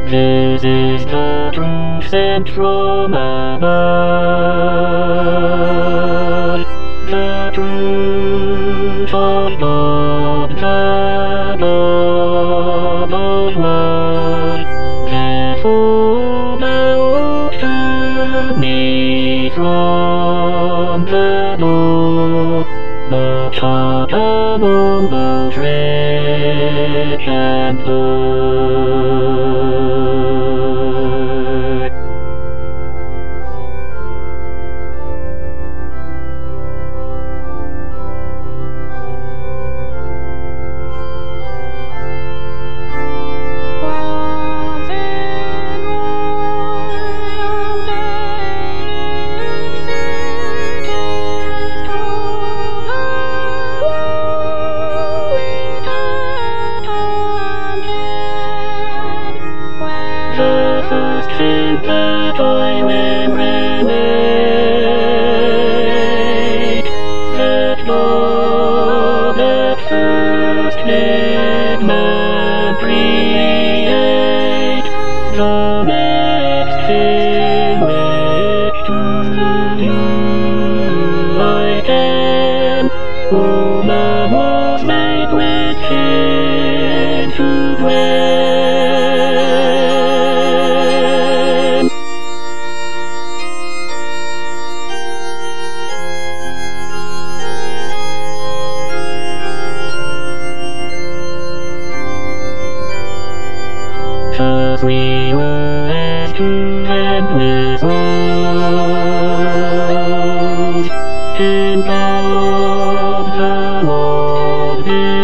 This is the truth sent from above, the truth of God, the love of love. Therefore thou turn me from the law, the top among the rich and poor. The first thing that I will relate, that love that first did man create. The next thing which to you I can, woman was made with him to dwell. Cause we were as two endless roads, in love the Lord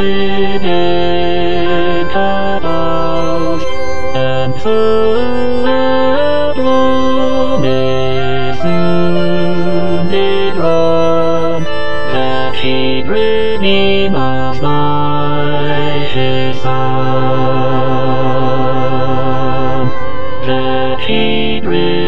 did us, and so our promise soon did run, that he'd redeem us by his Son. That he'd